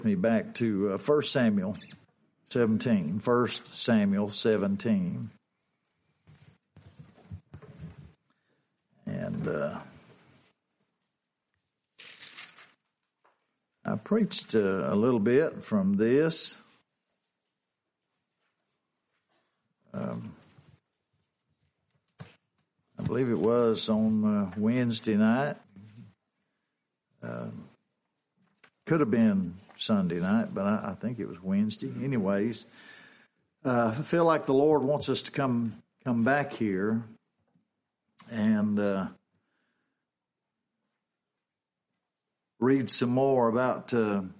Me back to 1 Samuel 17. 1 Samuel 17. And I preached a little bit from this. I believe it was on Wednesday night. Could have been Sunday night, but I think it was Wednesday. Anyways, I feel like the Lord wants us to come back here and read some more about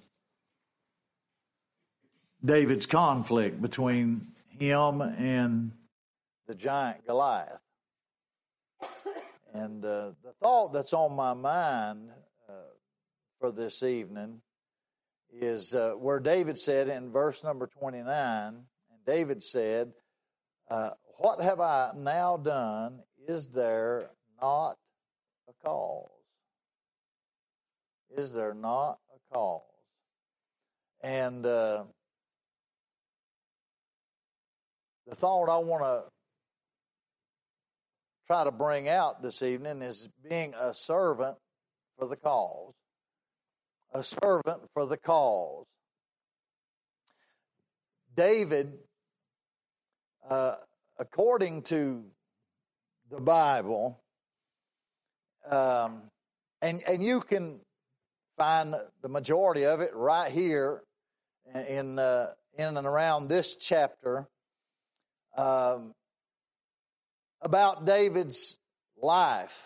David's conflict between him and the giant Goliath. And the thought that's on my mind for this evening is where David said in verse number 29, and David said, what have I now done? Is there not a cause? Is there not a cause? And the thought I want to try to bring out this evening is being a servant for the cause. A servant for the cause. David, according to the Bible, and you can find the majority of it right here in and around this chapter, about David's life.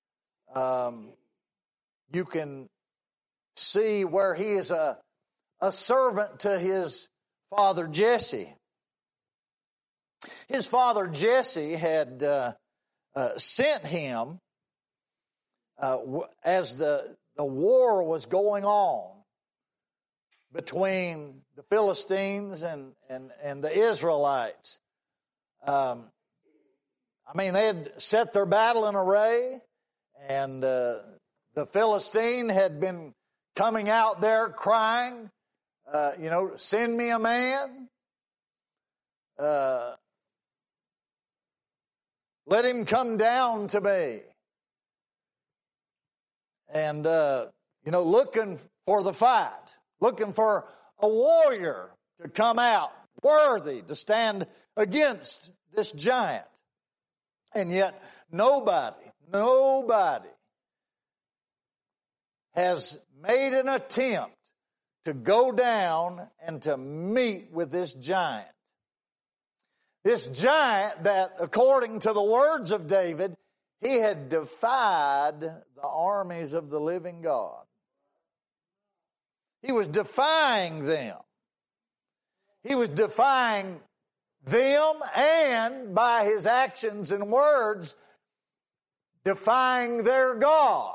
You can see where he is a servant to his father Jesse. His father Jesse had sent him as the war was going on between the Philistines and the Israelites. They had set their battle in array, and the Philistine had been coming out there crying, send me a man. Let him come down to me. And, looking for the fight, looking for a warrior to come out worthy to stand against this giant. And yet nobody has made an attempt to go down and to meet with this giant. This giant that, according to the words of David, he had defied the armies of the living God. He was defying them. He was defying them, and by his actions and words, defying their God.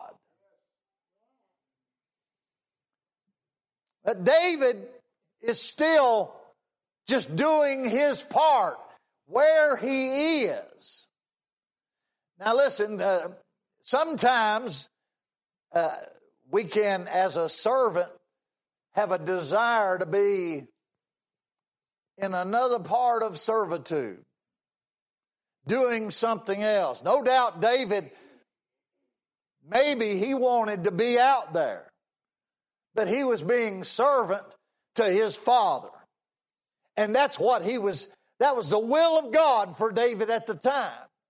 But David is still just doing his part where he is. Now listen, sometimes we can, as a servant, have a desire to be in another part of servitude, doing something else. No doubt David, maybe he wanted to be out there, but he was being servant to his father. And that's what that was the will of God for David at the time.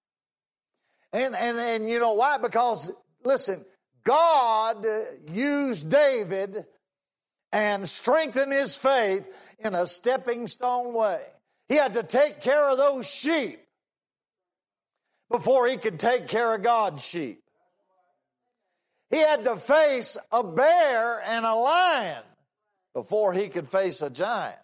And you know why? Because, listen, God used David and strengthened his faith in a stepping stone way. He had to take care of those sheep before he could take care of God's sheep. He had to face a bear and a lion before he could face a giant.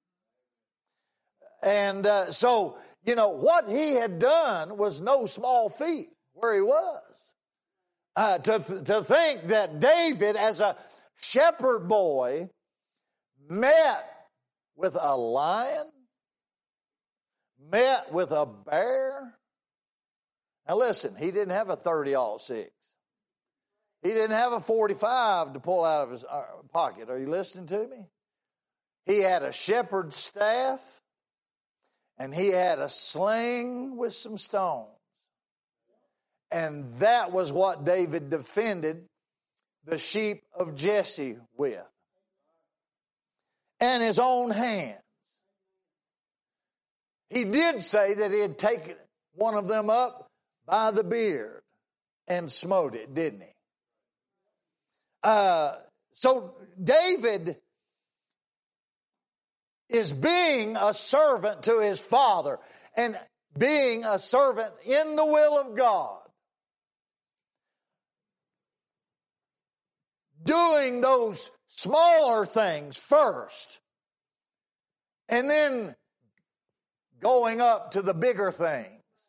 And so, what he had done was no small feat where he was. To think that David, as a shepherd boy, met with a lion, met with a bear. Now listen, he didn't have a .30-06. He didn't have a 45 to pull out of his pocket. Are you listening to me? He had a shepherd's staff, and he had a sling with some stones. And that was what David defended the sheep of Jesse with. And his own hands. He did say that he had taken one of them up by the beard and smote it, didn't he? So David is being a servant to his father and being a servant in the will of God. Doing those smaller things first and then going up to the bigger things.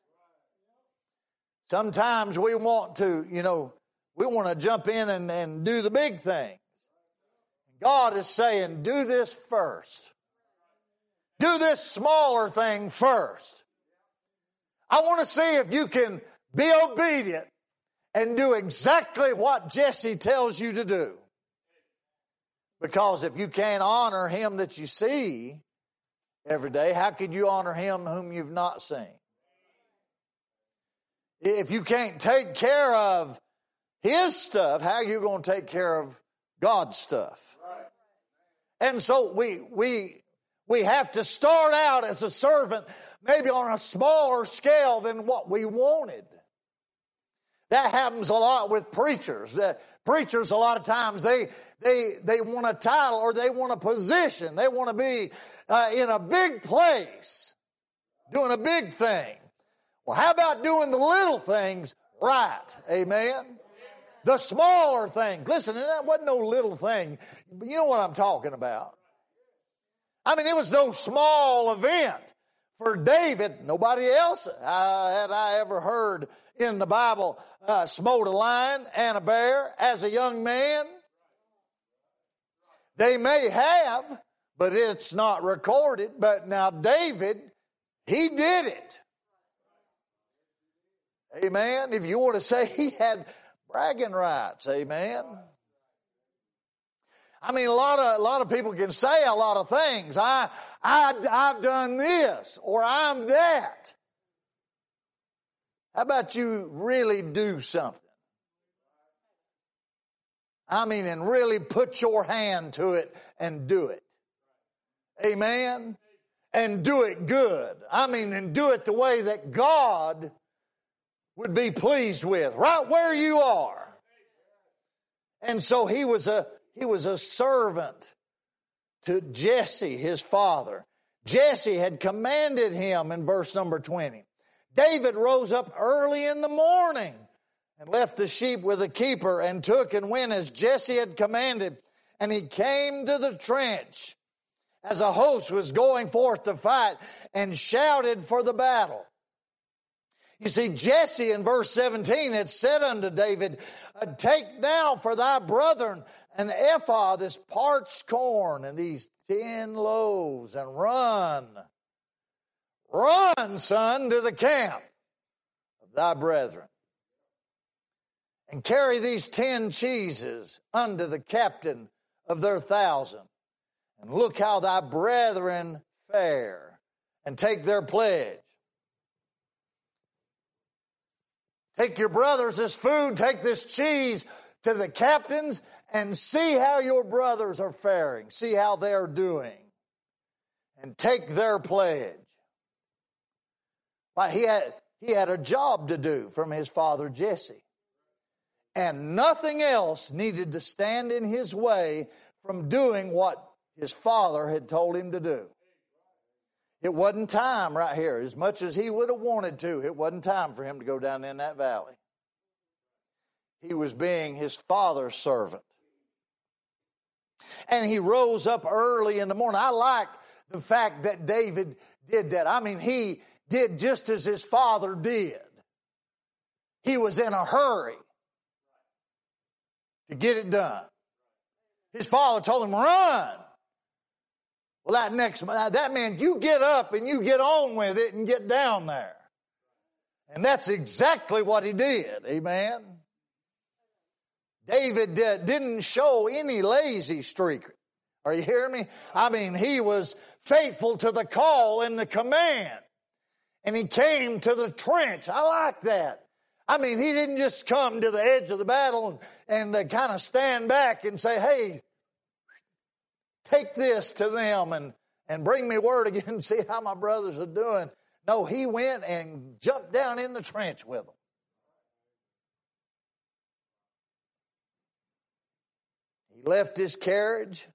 Sometimes we want to, we want to jump in and do the big things. God is saying, do this first. Do this smaller thing first. I want to see if you can be obedient and do exactly what Jesse tells you to do. Because if you can't honor him that you see every day, how could you honor him whom you've not seen? If you can't take care of his stuff, how are you going to take care of God's stuff? And so we have to start out as a servant maybe on a smaller scale than what we wanted. That happens a lot with preachers. Preachers, a lot of times, they want a title or they want a position. They want to be in a big place, doing a big thing. Well, how about doing the little things right? Amen? The smaller things. Listen, that wasn't no little thing. You know what I'm talking about. I mean, it was no small event for David. Nobody else had I ever heard in the Bible smote a lion and a bear as a young man. They may have, but it's not recorded. But now David, he did it. Amen. If you want to say he had bragging rights, amen. I mean, a lot of people can say a lot of things. I've done this or I'm that. How about you really do something? I mean, and really put your hand to it and do it. Amen? And do it good. I mean, and do it the way that God would be pleased with, right where you are. And so he was a servant to Jesse, his father. Jesse had commanded him in verse number 20. David rose up early in the morning and left the sheep with a keeper and took and went as Jesse had commanded. And he came to the trench as a host was going forth to fight and shouted for the battle. You see, Jesse in verse 17 had said unto David, take now for thy brethren an ephah, this parched corn, and these 10 loaves, and run, son, to the camp of thy brethren. And carry these 10 cheeses unto the captain of their 1,000. And look how thy brethren fare, and take their pledge. Take your brothers this food, take this cheese to the captains, and see how your brothers are faring. See how they're doing. And take their pledge. Well, he had a job to do from his father Jesse. And nothing else needed to stand in his way from doing what his father had told him to do. It wasn't time right here. As much as he would have wanted to, it wasn't time for him to go down in that valley. He was being his father's servant. And he rose up early in the morning. I like the fact that David did that. I mean, he did just as his father did. He was in a hurry to get it done. His father told him, run. Well, that meant you get up and you get on with it and get down there. And that's exactly what he did. Amen. David didn't show any lazy streak. Are you hearing me? I mean, he was faithful to the call and the command. And he came to the trench. I like that. I mean, he didn't just come to the edge of the battle and kind of stand back and say, hey, take this to them and bring me word again and see how my brothers are doing. No, he went and jumped down in the trench with them. He left his carriage.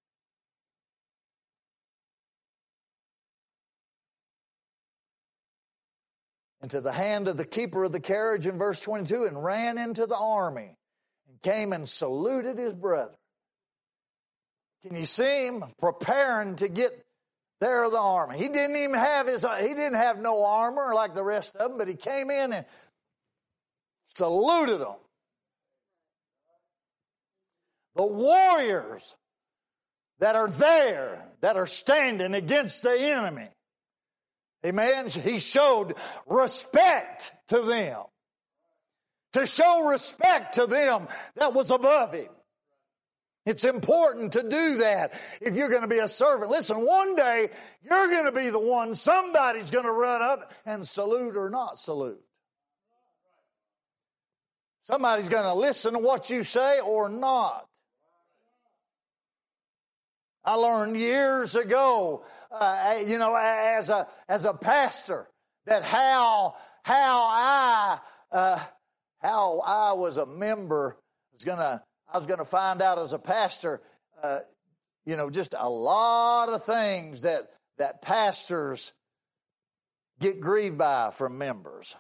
Into the hand of the keeper of the carriage in verse 22 and ran into the army and came and saluted his brethren. Can you see him preparing to get there the army? He didn't have no armor like the rest of them, but he came in and saluted them. The warriors that are there, that are standing against the enemy. Amen. He showed respect to them. To show respect to them that was above him. It's important to do that if you're going to be a servant. Listen, one day you're going to be the one, somebody's going to run up and salute or not salute. Somebody's going to listen to what you say or not. I learned years ago, as a pastor, that how I was a member I was going to find out as a pastor, just a lot of things that pastors get grieved by from members.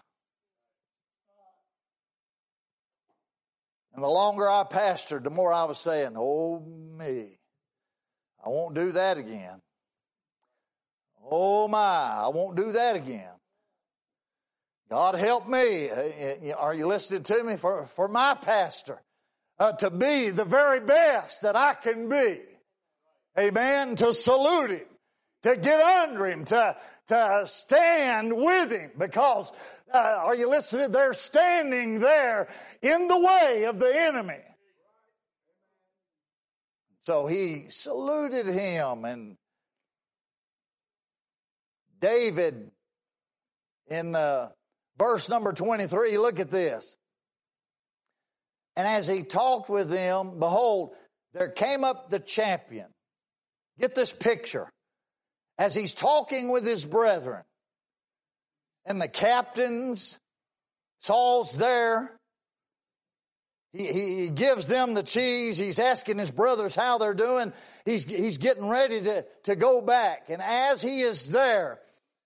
And the longer I pastored, the more I was saying, oh me, I won't do that again. Oh my, I won't do that again. God help me. Are you listening to me? For my pastor to be the very best that I can be. Amen. To salute him. To get under him. To stand with him. Because, are you listening? They're standing there in the way of the enemy. So he saluted him, and David in verse number 23, look at this. And as he talked with them, behold, there came up the champion. Get this picture. As he's talking with his brethren, and the captains, Saul's there. He gives them the cheese. He's asking his brothers how they're doing. He's getting ready to go back. And as he is there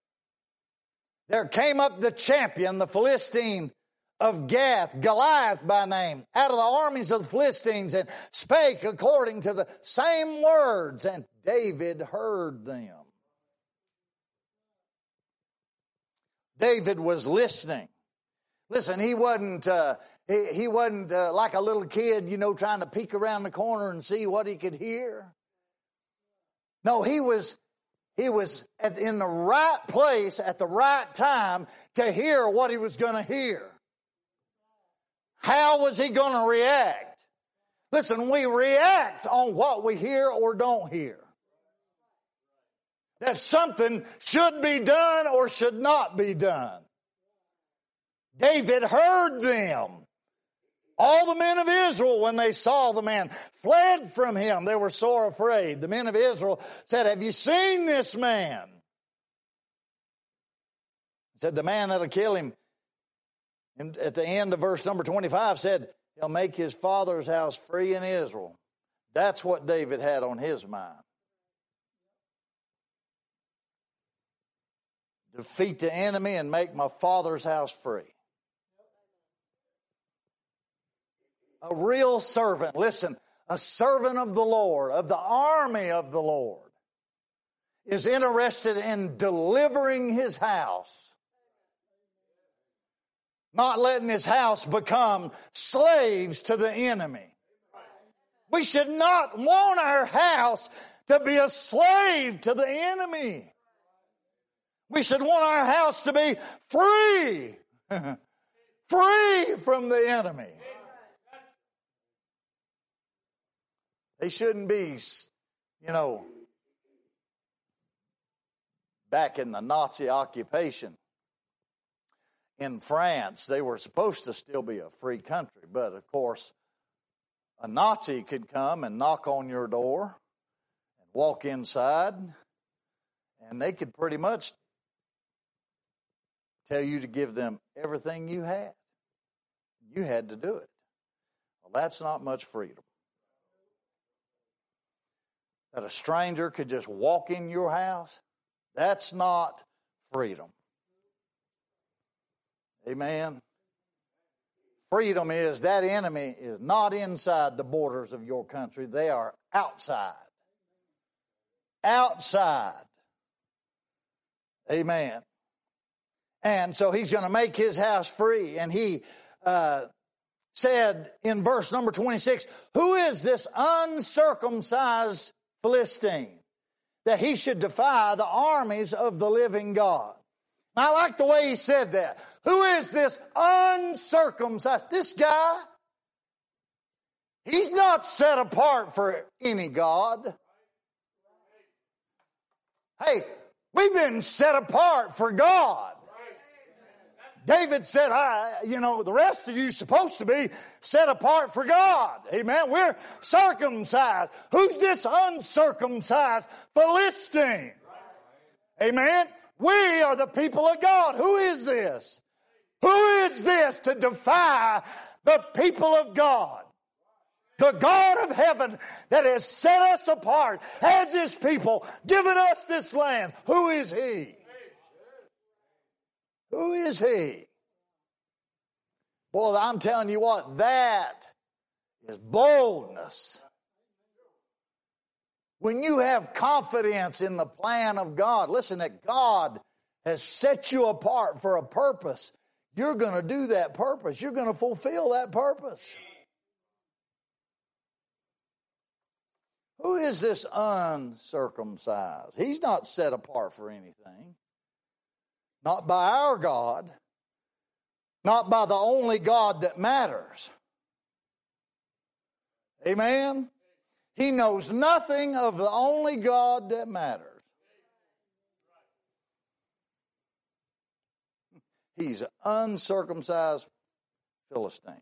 came up the champion, the Philistine of Gath, Goliath by name, out of the armies of the Philistines, and spake according to the same words. And David heard them. David was listening. Listen, he wasn't like a little kid, trying to peek around the corner and see what he could hear. No, he was in the right place at the right time to hear what he was going to hear. How was he going to react? Listen, we react on what we hear or don't hear. That something should be done or should not be done. David heard them. All the men of Israel, when they saw the man, fled from him. They were sore afraid. The men of Israel said, have you seen this man? He said, the man that'll kill him, and at the end of verse number 25 said, he'll make his father's house free in Israel. That's what David had on his mind. Defeat the enemy and make my father's house free. A real servant, listen, a servant of the Lord, of the army of the Lord, is interested in delivering his house. Not letting his house become slaves to the enemy. We should not want our house to be a slave to the enemy. We should want our house to be free. Free from the enemy. They shouldn't be, back in the Nazi occupation in France, they were supposed to still be a free country. But, of course, a Nazi could come and knock on your door and walk inside, and they could pretty much tell you to give them everything you had. You had to do it. Well, that's not much freedom. That a stranger could just walk in your house, that's not freedom. Amen. Freedom is that enemy is not inside the borders of your country. They are outside. Outside. Amen. And so he's going to make his house free. And he said in verse number 26, who is this uncircumcised Philistine that he should defy the armies of the living God? I like the way he said that. Who is this uncircumcised? This guy, he's not set apart for any God. Hey, we've been set apart for God. David said, the rest of you supposed to be set apart for God. Amen. We're circumcised. Who's this uncircumcised Philistine? Amen. We are the people of God. Who is this? Who is this to defy the people of God? The God of heaven that has set us apart as his people, given us this land. Who is he? Who is he? Boy, I'm telling you what, that is boldness. When you have confidence in the plan of God, listen, that God has set you apart for a purpose, you're going to do that purpose. You're going to fulfill that purpose. Who is this uncircumcised? He's not set apart for anything. Not by our God. Not by the only God that matters. Amen? He knows nothing of the only God that matters. He's an uncircumcised Philistine.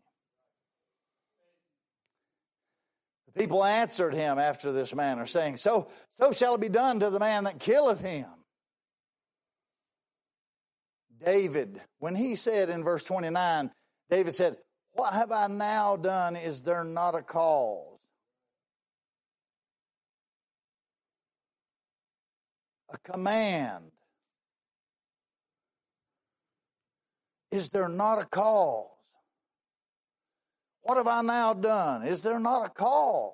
The people answered him after this manner, saying, So shall it be done to the man that killeth him. David, when he said in verse 29, David said, what have I now done? Is there not a cause? A command. Is there not a cause? What have I now done? Is there not a cause?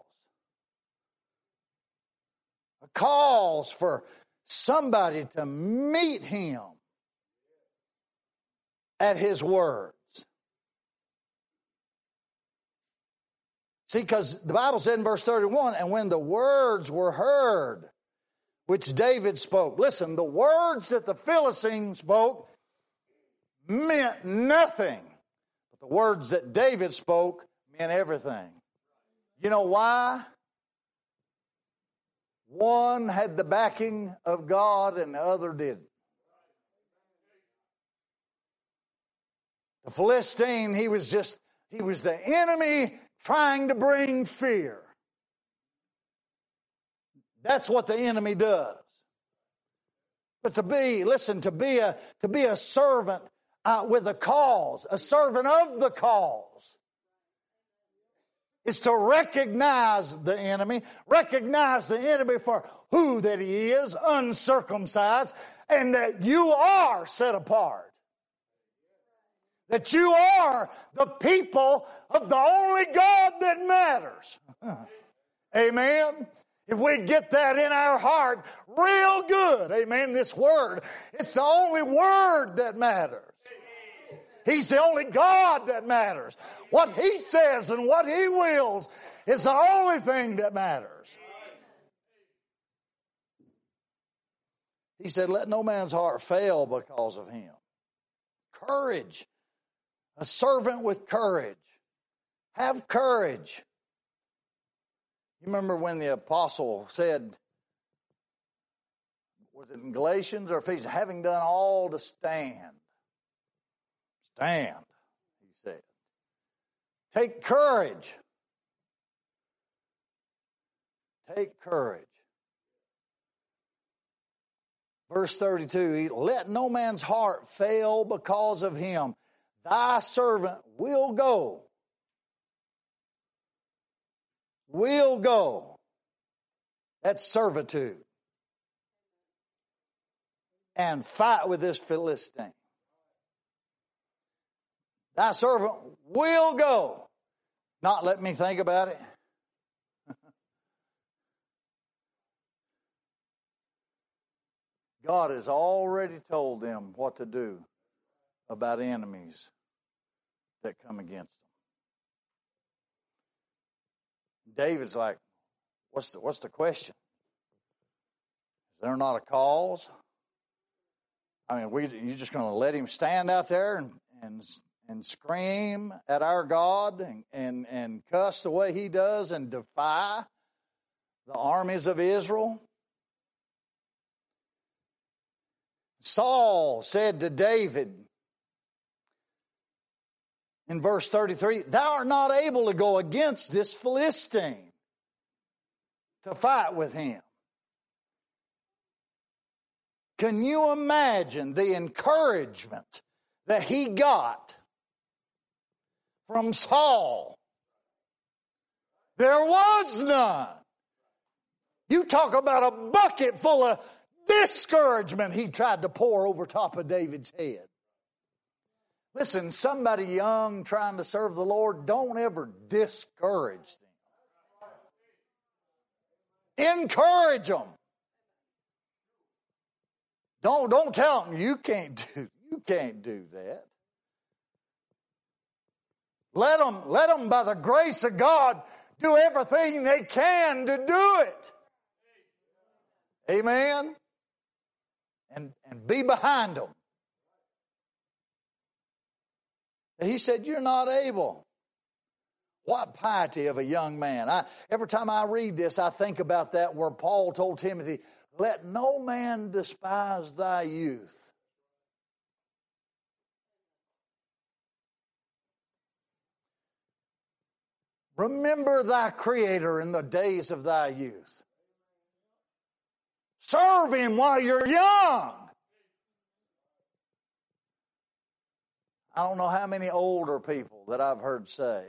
A cause for somebody to meet him at his words. See, because the Bible said in verse 31, and when the words were heard, which David spoke. Listen, the words that the Philistine spoke meant nothing. But the words that David spoke meant everything. You know why? One had the backing of God and the other didn't. The Philistine, he was the enemy trying to bring fear. That's what the enemy does. But to be a servant with a cause, a servant of the cause, is to recognize the enemy for who that he is, uncircumcised, and that you are set apart. That you are the people of the only God that matters. Amen. If we get that in our heart real good, amen, this word, it's the only word that matters. He's the only God that matters. What he says and what he wills is the only thing that matters. He said, let no man's heart fail because of him. Courage. A servant with courage. Have courage. You remember when the apostle said, was it in Galatians or Ephesians, having done all to stand? Stand, he said. Take courage. Take courage. Verse 32, let no man's heart fail because of him. Thy servant will go. Will go. That's servitude. And fight with this Philistine. Thy servant will go. Not let me think about it. God has already told them what to do about enemies that come against them. David's like, what's the question? Is there not a cause? I mean, you're just going to let him stand out there and scream at our God and cuss the way he does and defy the armies of Israel? Saul said to David in verse 33, thou art not able to go against this Philistine to fight with him. Can you imagine the encouragement that he got from Saul? There was none. You talk about a bucket full of discouragement he tried to pour over top of David's head. Listen, somebody young trying to serve the Lord, don't ever discourage them. Encourage them. Don't tell them you can't do that. Let them by the grace of God do everything they can to do it. Amen. And be behind them. He said, you're not able. What piety of a young man. Every time I read this, I think about that where Paul told Timothy, let no man despise thy youth. Remember thy Creator in the days of thy youth. Serve him while you're young. I don't know how many older people that I've heard say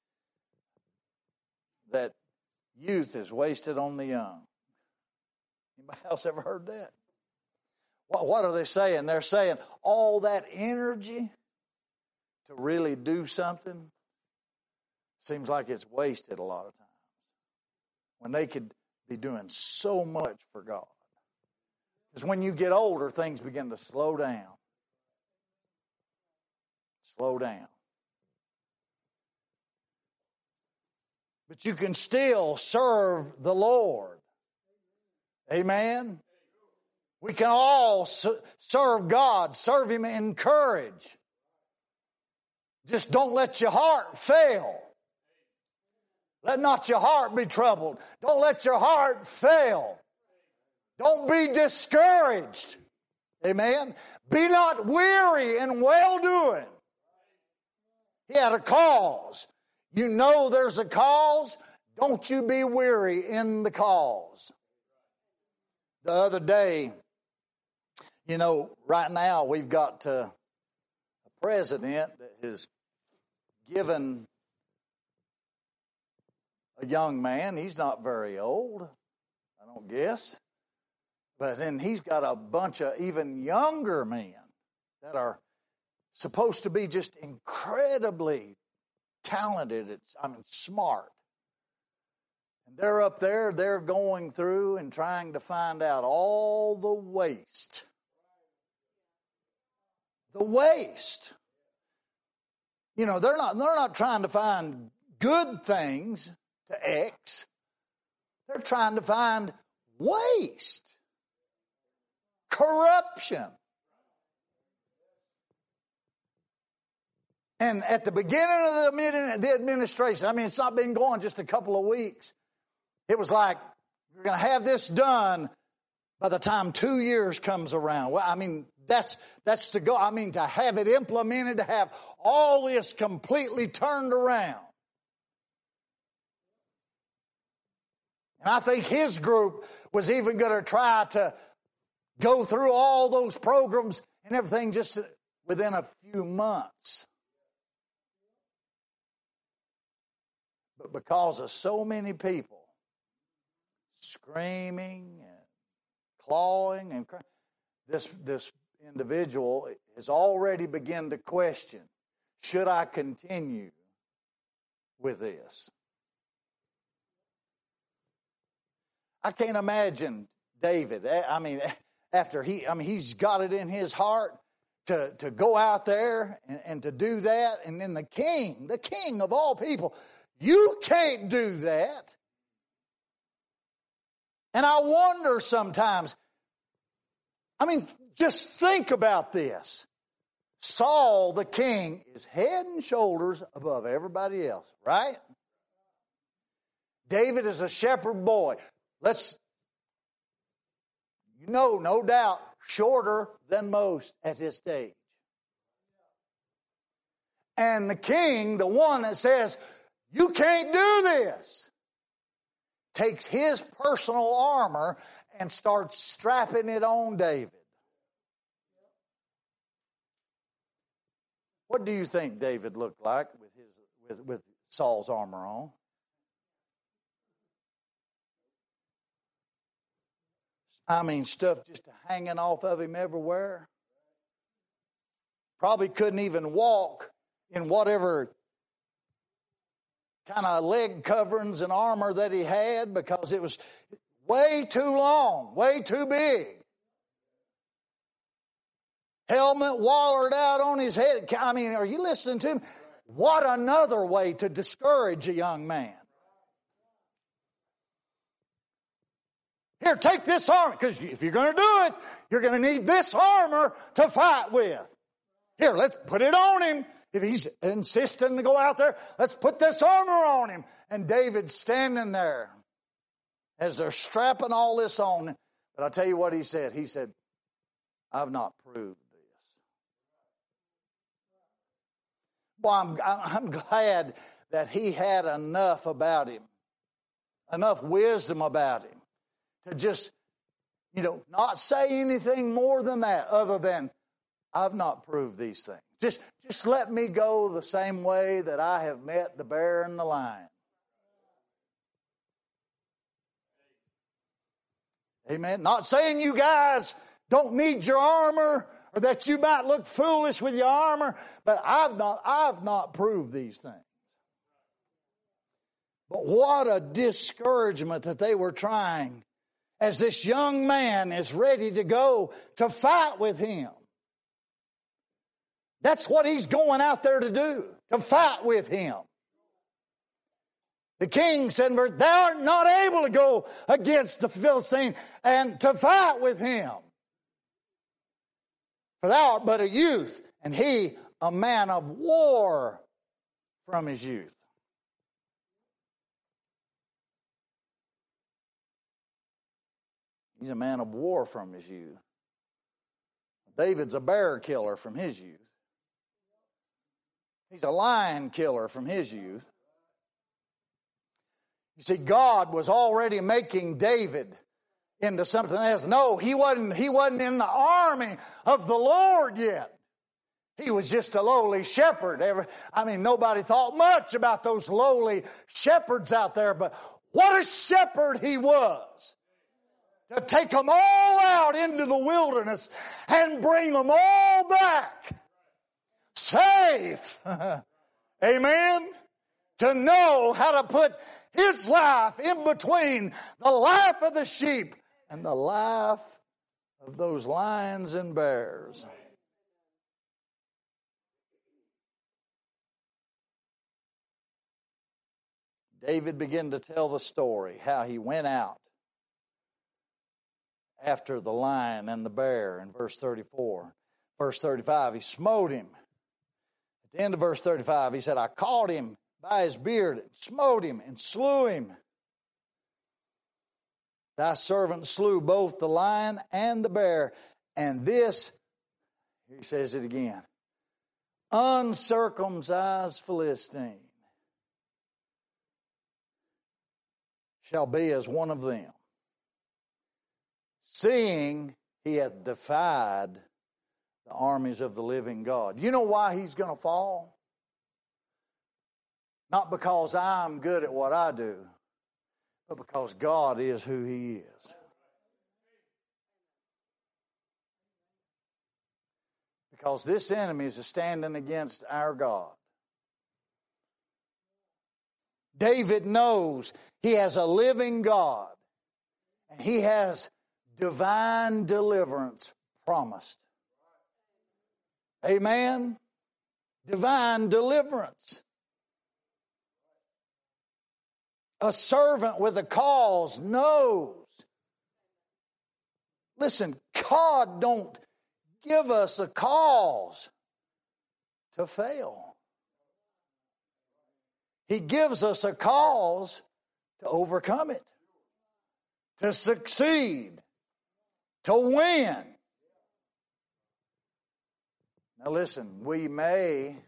that youth is wasted on the young. Anybody else ever heard that? What are they saying? They're saying all that energy to really do something seems like it's wasted a lot of times when they could be doing so much for God. Because when you get older, things begin to slow down. Slow down. But you can still serve the Lord. Amen? We can all serve God, serve Him in courage. Just don't let your heart fail. Let not your heart be troubled. Don't let your heart fail. Don't be discouraged. Amen? Be not weary in well-doing. He had a cause. You know there's a cause. Don't you be weary in the cause. The other day, you know, right now we've got a president that has given a young man, he's not very old, I don't guess, but then he's got a bunch of even younger men that are supposed to be just incredibly talented, smart. And they're up there, they're going through and trying to find out all the waste. The waste. You know, they're not trying to find good things to X. They're trying to find waste. Corruption. And at the beginning of the administration, it's not been going just a couple of weeks, It was like, we're going to have this done by the time 2 years comes around. Well, I mean, that's to go. I mean, to have it implemented, to have all this completely turned around. And I think his group was even going to try to go through all those programs and everything just within a few months. But because of so many people screaming and clawing and crying, this individual has already begun to question, should I continue with this? I can't imagine David. I mean, after he's got it in his heart to go out there and to do that. And then the king of all people, you can't do that. And I wonder sometimes, I mean, just think about this. Saul, the king, is head and shoulders above everybody else, right? David is a shepherd boy. No doubt, shorter than most at his stage. And the king, the one that says, you can't do this, takes his personal armor and starts strapping it on David. What do you think David looked like with Saul's armor on? I mean, stuff just hanging off of him everywhere. Probably couldn't even walk in whatever kind of leg coverings and armor that he had because it was way too long, way too big. Helmet wallered out on his head. I mean, are you listening to him? What another way to discourage a young man. Here, take this armor, because if you're going to do it, you're going to need this armor to fight with. Here, let's put it on him. If he's insisting to go out there, let's put this armor on him. And David's standing there as they're strapping all this on. But I'll tell you what he said. He said, I've not proved this. Well, I'm glad that he had enough about him, enough wisdom about him, to just, not say anything more than that other than, I've not proved these things. Just let me go the same way that I have met the bear and the lion. Amen. Not saying you guys don't need your armor or that you might look foolish with your armor, but I've not proved these things. But what a discouragement that they were trying as this young man is ready to go to fight with him. That's what he's going out there to do, to fight with him. The king said, thou art not able to go against the Philistine and to fight with him. For thou art but a youth, and he a man of war from his youth. He's a man of war from his youth. David's a bear killer from his youth. He's a lion killer from his youth. You see, God was already making David into something else. No, he wasn't in the army of the Lord yet. He was just a lowly shepherd. Nobody thought much about those lowly shepherds out there, but what a shepherd he was. To take them all out into the wilderness and bring them all back safe. Amen? To know how to put his life in between the life of the sheep and the life of those lions and bears. David began to tell the story, how he went out after the lion and the bear in verse 34. Verse 35, he smote him. At the end of verse 35, he said, I caught him by his beard, and smote him, and slew him. Thy servant slew both the lion and the bear, and this, he says it again, uncircumcised Philistine shall be as one of them, seeing he hath defied the armies of the living God. You know why he's going to fall? Not because I'm good at what I do, but because God is who He is. Because this enemy is standing against our God. David knows he has a living God, and he has divine deliverance promised. Amen? Divine deliverance. A servant with a cause knows. Listen, God don't give us a cause to fail. He gives us a cause to overcome it, to succeed, to win. Now listen, we may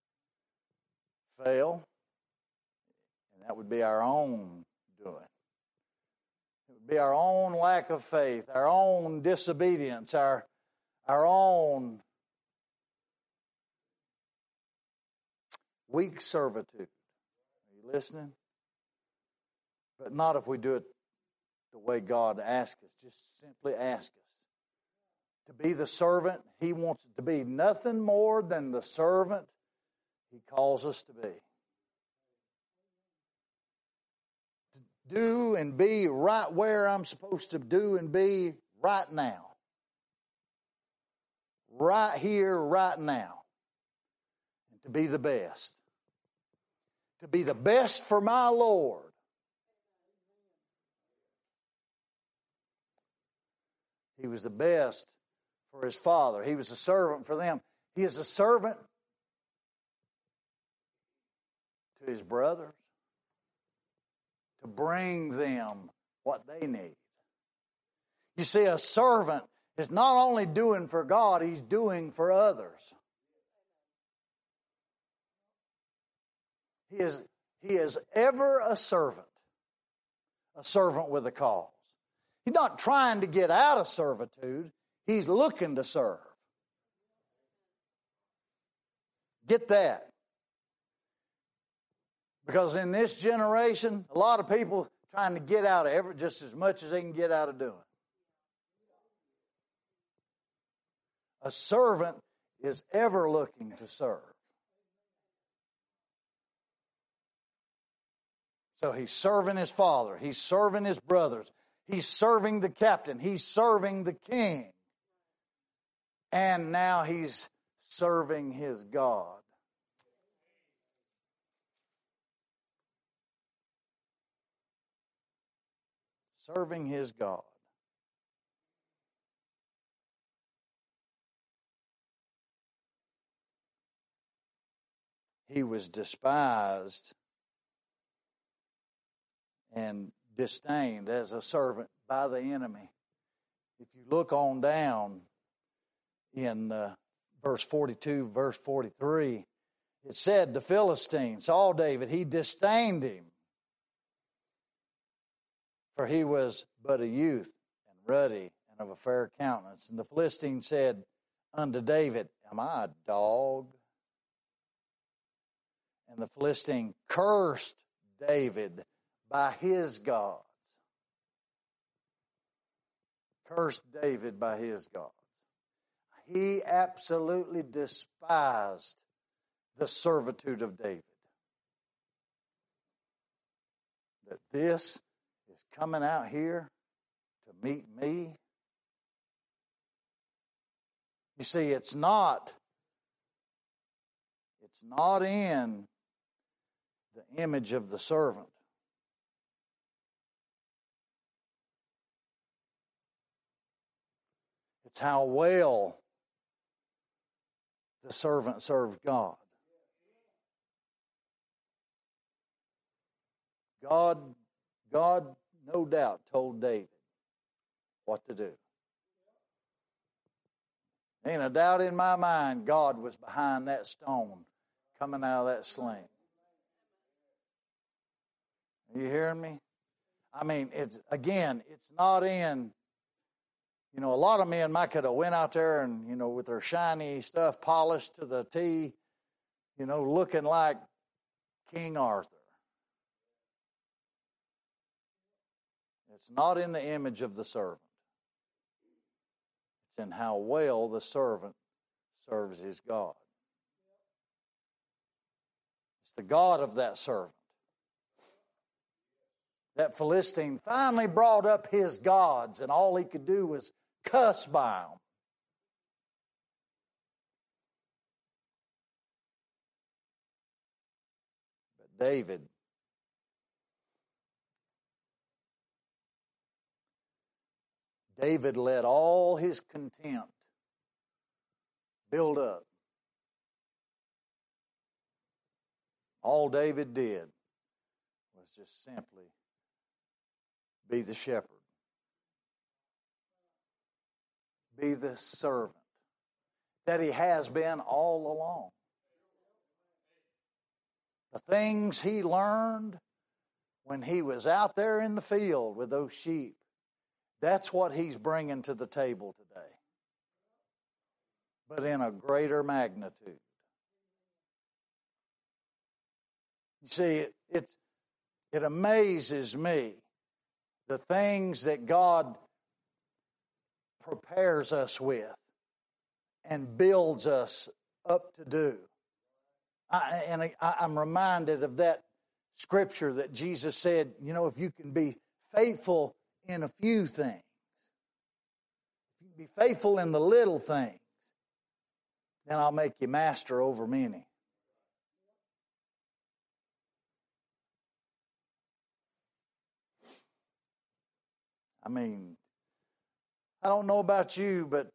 fail. That would be our own doing. It would be our own lack of faith, our own disobedience, our own weak servitude. Are you listening? But not if we do it the way God asks us. Just simply ask us. To be the servant He wants it to be. Nothing more than the servant He calls us to be. Do and be right where I'm supposed to do and be right now. Right here, right now. And to be the best. To be the best for my Lord. He was the best for His Father. He was a servant for them. He is a servant to His brothers, to bring them what they need. You see, a servant is not only doing for God, he's doing for others. He is ever a servant with a cause. He's not trying to get out of servitude, he's looking to serve. Get that. Because in this generation, a lot of people trying to get out of just as much as they can get out of doing. A servant is ever looking to serve. So he's serving his father. He's serving his brothers. He's serving the captain. He's serving the king. And now he's serving his God. Serving his God. He was despised and disdained as a servant by the enemy. If you look on down in verse 42, verse 43, it said the Philistine saw David. He disdained him, for he was but a youth and ruddy and of a fair countenance. And the Philistine said unto David, Am I a dog? And the Philistine cursed David by his gods. Cursed David by his gods. He absolutely despised the servitude of David. That this is coming out here to meet me. You see, it's not in the image of the servant. It's how well the servant served God. God, no doubt, told David, what to do. Ain't a doubt in my mind God was behind that stone coming out of that sling. Are you hearing me? I mean, it's not in, a lot of men might could have went out there and, with their shiny stuff polished to the T, looking like King Arthur. It's not in the image of the servant. It's in how well the servant serves his God. It's the God of that servant. That Philistine finally brought up his gods, and all he could do was cuss by them. But David let all his contempt build up. All David did was just simply be the shepherd. Be the servant that he has been all along. The things he learned when he was out there in the field with those sheep, that's what he's bringing to the table today. But in a greater magnitude. You see, it amazes me the things that God prepares us with and builds us up to do. I'm reminded of that scripture that Jesus said, if you can be faithful in a few things, if you can be faithful in the little things, then I'll make you master over many. I mean, I don't know about you, but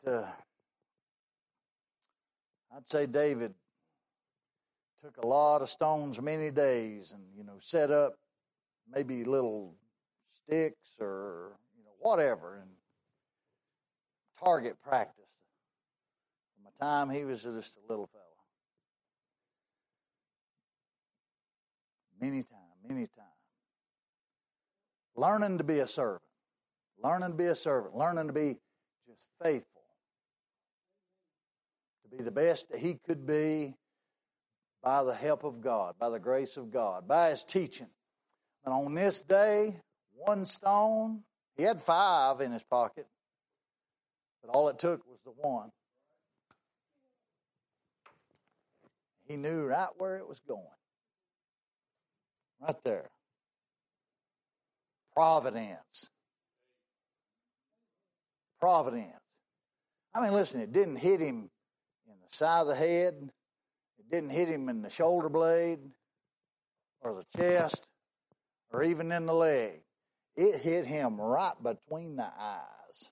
I'd say David took a lot of stones many days and, set up maybe little sticks or, whatever, and target practice from the time he was just a little fella. Many times. Learning to be a servant. Learning to be just faithful, to be the best that he could be by the help of God, by the grace of God, by his teaching. And on this day, one stone, he had 5 in his pocket, but all it took was the one. He knew right where it was going. Right there. Providence. I mean, listen, it didn't hit him in the side of the head. It didn't hit him in the shoulder blade or the chest or even in the leg. It hit him right between the eyes.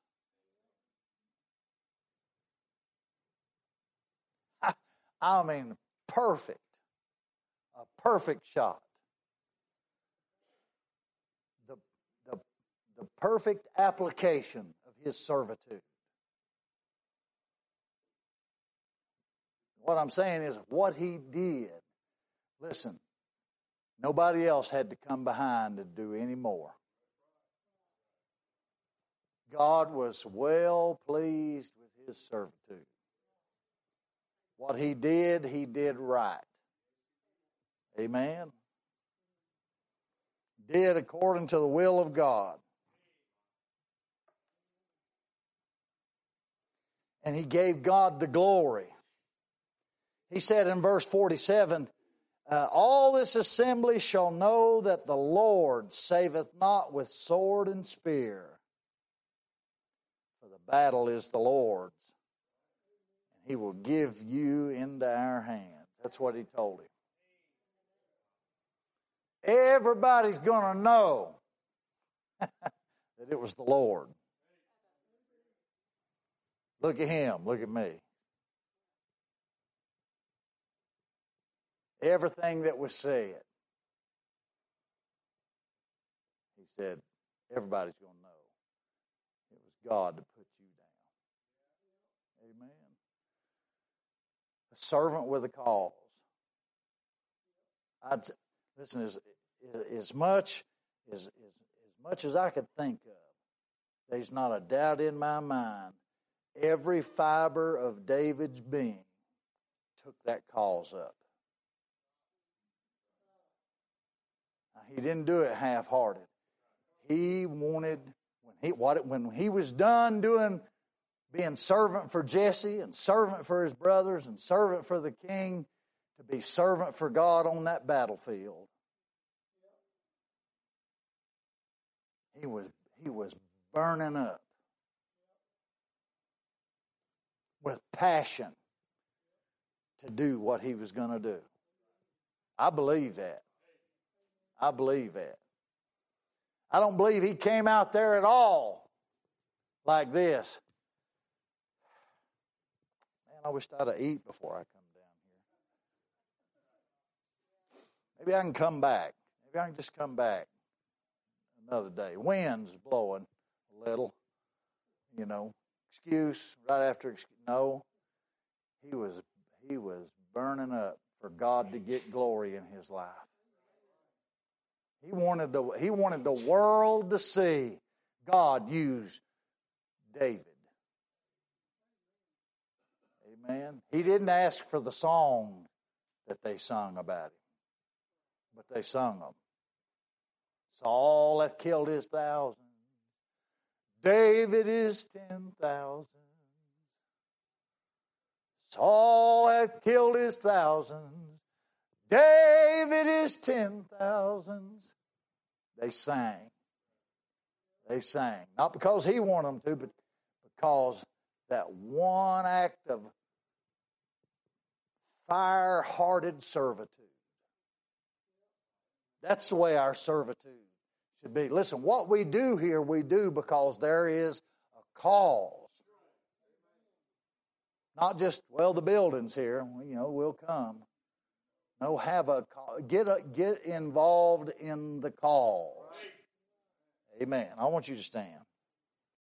I mean, perfect. A perfect shot. The perfect application of his servitude. What I'm saying is what he did. Listen, nobody else had to come behind to do any more. God was well pleased with his servitude. What he did right. Amen. Did according to the will of God. And he gave God the glory. He said in verse 47, all this assembly shall know that the Lord saveth not with sword and spear, for the battle is the Lord's, and he will give you into our hands. That's what he told him. Everybody's going to know that it was the Lord. Look at him. Look at me. Everything that was said, he said, everybody's going to know it was God to put you down. Amen. A servant with a cause. Listen, as much as I could think of, there's not a doubt in my mind. Every fiber of David's being took that cause up. Now, he didn't do it half-hearted. He wanted, when he was done being servant for Jesse and servant for his brothers and servant for the king, to be servant for God on that battlefield. He was burning up with passion to do what he was going to do. I believe that. I believe that. I don't believe he came out there at all like this. Man, I wish I'd have eaten before I come down here. Maybe I can come back. Maybe I can just come back another day. Wind's blowing a little, excuse right after excuse. No, he was burning up for God to get glory in his life. He wanted the world to see God use David. Amen. He didn't ask for the song that they sung about him, but they sung them. Saul hath killed his thousands. David is 10,000. Saul hath killed his thousands. David is 10,000s. They sang. They sang. Not because he wanted them to, but because that one act of fire-hearted servitude. That's the way our servitude should be. Listen, what we do here, we do because there is a cause. Not just, the building's here, we'll come. No, have a get involved in the cause. Amen. I want you to stand.